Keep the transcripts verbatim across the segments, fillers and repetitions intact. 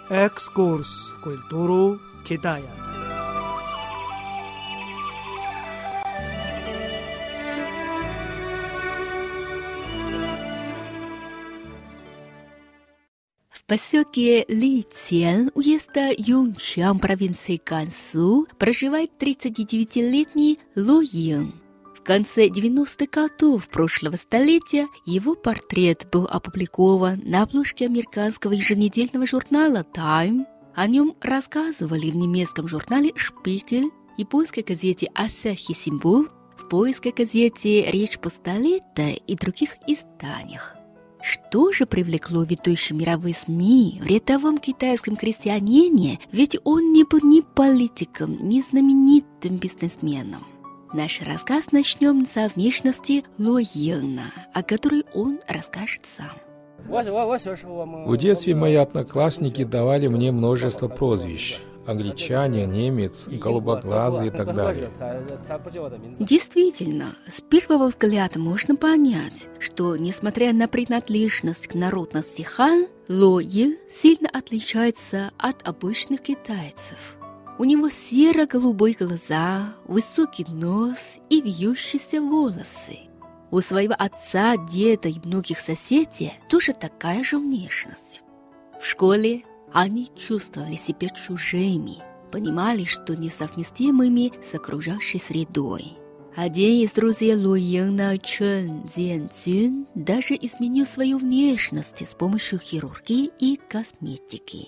Экскурс в культуру Китая. В поселке Лицен, уезда Юнчан, провинции Гансу, проживает тридцатидевятилетний Ло Йин. В конце девяностых годов прошлого столетия его портрет был опубликован на обложке американского еженедельного журнала Time. О нем рассказывали в немецком журнале Шпигель, японской газете Асахи Симбул, в польской газете Речь Посполита и других изданиях. Что же привлекло ведущие мировые СМИ в рядовом китайском крестьянине, ведь он не был ни политиком, ни знаменитым бизнесменом. Наш рассказ начнем со внешности Ло Йина, о которой он расскажет сам. В детстве мои одноклассники давали мне множество прозвищ. Англичанин, немец, голубоглазый и так далее. Действительно, с первого взгляда можно понять, что, несмотря на принадлежность к народности Han, Ло Йин сильно отличается от обычных китайцев. У него серо-голубые глаза, высокий нос и вьющиеся волосы. У своего отца, деда и многих соседей тоже такая же внешность. В школе они чувствовали себя чужими, понимали, что несовместимыми с окружающей средой. Один из друзей Ло Йина, Чен Цзянцюн, даже изменил свою внешность с помощью хирургии и косметики.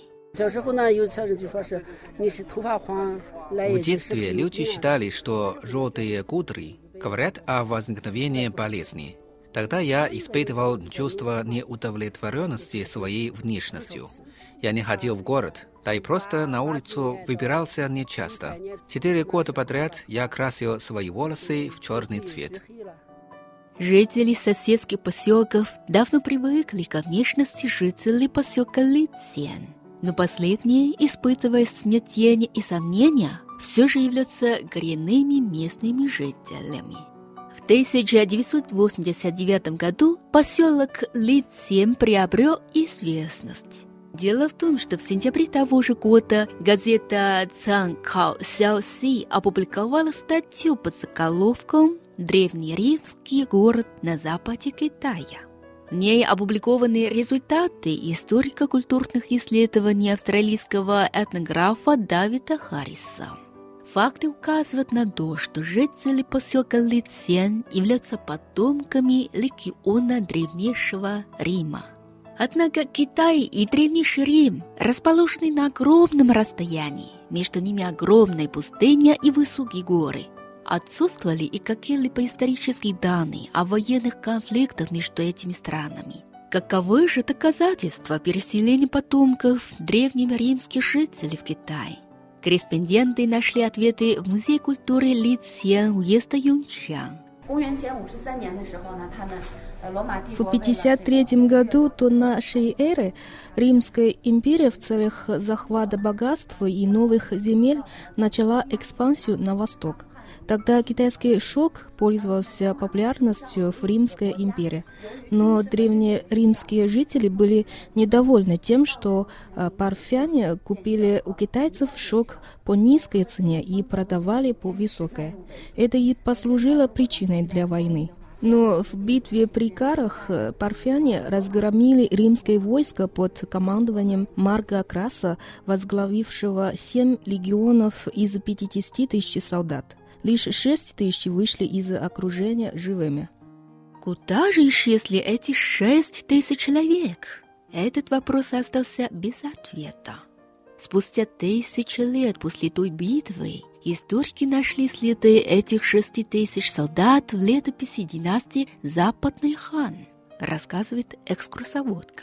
В детстве люди считали, что желтые кудри говорят о возникновении болезни. Тогда я испытывал чувство неудовлетворенности своей внешностью. Я не ходил в город, да и просто на улицу выбирался нечасто. Четыре года подряд я красил свои волосы в черный цвет. Жители соседских поселков давно привыкли к внешности жителей поселка Лицен. Но последние, испытывая смятение и сомнения, все же являются коренными местными жителями. В тысяча девятьсот восемьдесят девятом году поселок Лицен приобрел известность. Дело в том, что в сентябре того же года газета «Цанкао Сяоси» опубликовала статью под заголовком «Древнеримский город на западе Китая». В ней опубликованы результаты историко-культурных исследований австралийского этнографа Давида Харриса. Факты указывают на то, что жители поселка Лицен являются потомками легиона древнейшего Рима. Однако Китай и древнейший Рим расположены на огромном расстоянии, между ними огромная пустыня и высокие горы. Отсутствовали и какие-либо исторические данные о военных конфликтах между этими странами. Каковы же доказательства переселения потомков древнеримских жителей в Китай? Корреспонденты нашли ответы в Музее культуры Лицен уезда Юнчан. В пятьдесят третьем году до нашей эры Римская империя в целях захвата богатства и новых земель начала экспансию на восток. Тогда китайский шелк пользовался популярностью в Римской империи. Но древние римские жители были недовольны тем, что парфяне купили у китайцев шелк по низкой цене и продавали по высокой. Это и послужило причиной для войны. Но в битве при Карах парфяне разгромили римское войско под командованием Марка Краса, возглавившего семь легионов из пятидесяти тысяч солдат. Лишь шесть тысяч вышли из окружения живыми. Куда же исчезли эти шесть тысяч человек? Этот вопрос остался без ответа. Спустя тысячи лет после той битвы историки нашли следы этих шести тысяч солдат в летописи династии Западный хан, рассказывает экскурсоводка.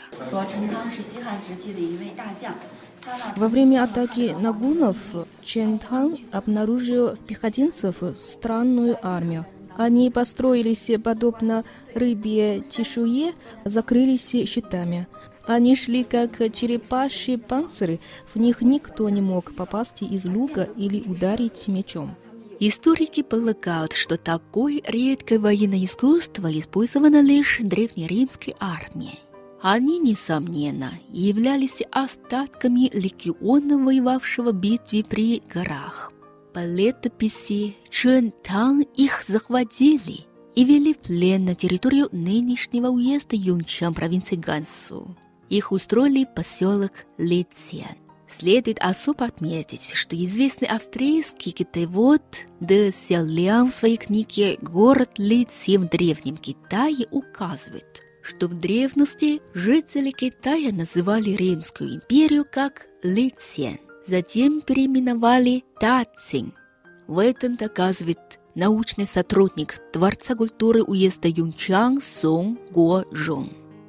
Во время атаки на гуннов Чен Тан обнаружил пехотинцев странную армию. Они построились подобно рыбье чешуе, закрылись щитами. Они шли как черепашьи панцири, в них никто не мог попасть из лука или ударить мечом. Историки полагают, что такое редкое военное искусство использовано лишь древнеримской армией. Они, несомненно, являлись остатками легиона, воевавшего в битве при горах. По летописи Чжэн Тан их захватили и вели в плен на территорию нынешнего уезда Юнчан провинции Гансу. Их устроили в поселок Лицен. Следует особо отметить, что известный австрийский китаевод Де Сяолян в своей книге «Город Лицен в Древнем Китае» указывает, что в древности жители Китая называли Римскую империю как Лицен, затем переименовали Тацинь. В этом доказывает научный сотрудник Дворца культуры уезда Юнчан Сон Го Жун.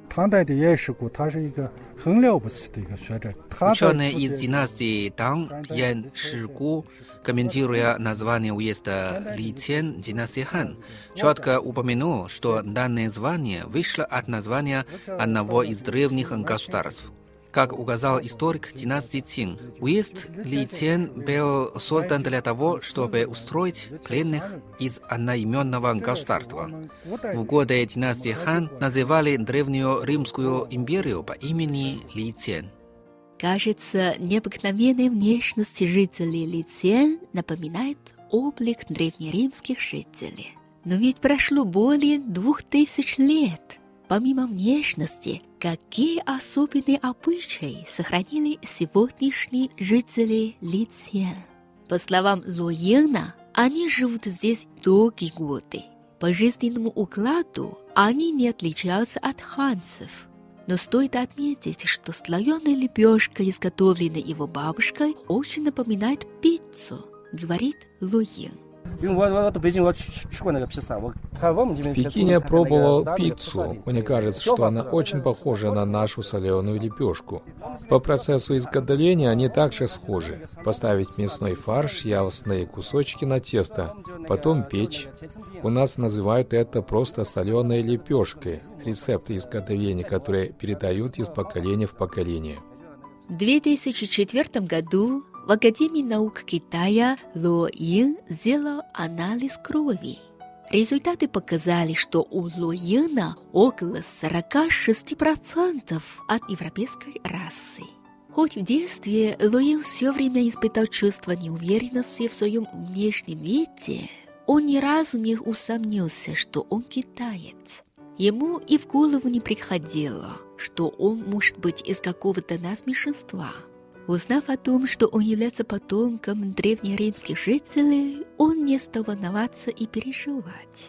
Ученый из династии Тан Ян Шигу, комментируя название уезда Лицен династии Хан, четко упомянул, что данное звание вышло от названия одного из древних государств. Как указал историк династии Цин, уезд Лицен был создан для того, чтобы устроить пленных из одноименного государства. В годы династии Хан называли древнюю Римскую империю по имени Лицен. Кажется, необыкновенная внешность жителей Лицен напоминает облик древнеримских жителей. Но ведь прошло более двух тысяч лет. Помимо внешности, какие особенные обычаи сохранили сегодняшние жители Лицен? По словам Ло Йина, они живут здесь долгие годы. По жизненному укладу они не отличаются от ханцев. Но стоит отметить, что слоеная лепешка, изготовленная его бабушкой, очень напоминает пиццу, говорит Ло Йин. В Пекине я пробовал пиццу. Мне кажется, что она очень похожа на нашу соленую лепешку. По процессу изготовления они также схожи. Поставить мясной фарш, явственные кусочки на тесто, потом печь. У нас называют это просто соленой лепешкой. Рецепты изготовления, которые передают из поколения в поколение. В две тысячи четвёртом году в Академии наук Китая Ло Йин сделал анализ крови. Результаты показали, что у Ло Йина около сорок шесть процентов от европейской расы. Хоть в детстве Ло Йин все время испытал чувство неуверенности в своем внешнем виде, он ни разу не усомнился, что он китаец. Ему и в голову не приходило, что он может быть из какого-то нас меньшинства. Узнав о том, что он является потомком древнеримских жителей, он не стал волноваться и переживать.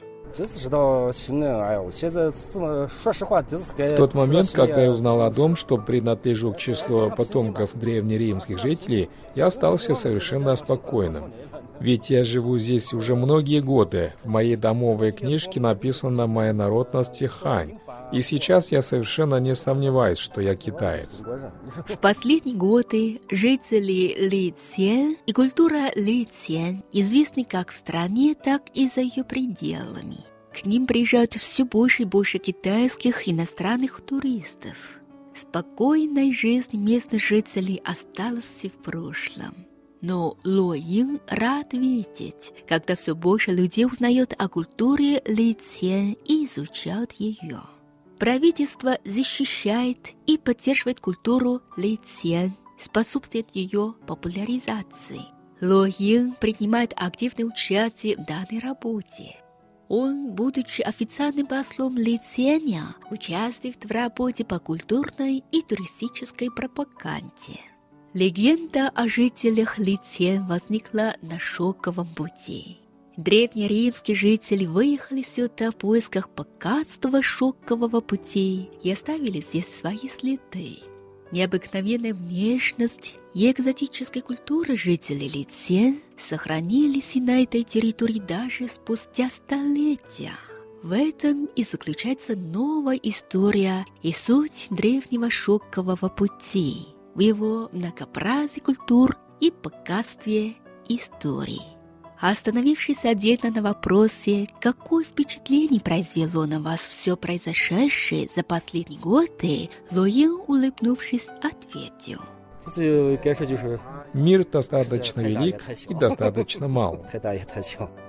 В тот момент, когда я узнал о том, что принадлежу к числу потомков древнеримских жителей, я остался совершенно спокойным. Ведь я живу здесь уже многие годы. В моей домовой книжке написано моя народность Хань. И сейчас я совершенно не сомневаюсь, что я китаец. В последние годы жители Лицен и культура Лицен известны как в стране, так и за ее пределами. К ним приезжают все больше и больше китайских иностранных туристов. Спокойная жизнь местных жителей осталась в прошлом. Но Ло Йин рад видеть, когда все больше людей узнают о культуре Лицен и изучают ее. Правительство защищает и поддерживает культуру Лицен, способствует ее популяризации. Ло Йин принимает активное участие в данной работе. Он, будучи официальным послом Лиценя, участвует в работе по культурной и туристической пропаганде. Легенда о жителях Лицен возникла на шелковом пути. Древнеримские жители выехали сюда в поисках богатства шелкового пути и оставили здесь свои следы. Необыкновенная внешность и экзотическая культура жителей Лицен сохранились и на этой территории даже спустя столетия. В этом и заключается новая история и суть древнего шелкового пути, в его многообразии культур и богатстве истории. Остановившись отдельно на вопросе, какое впечатление произвело на вас все произошедшее за последние годы, Ло Йин, улыбнувшись, ответил: Мир достаточно велик и достаточно мал.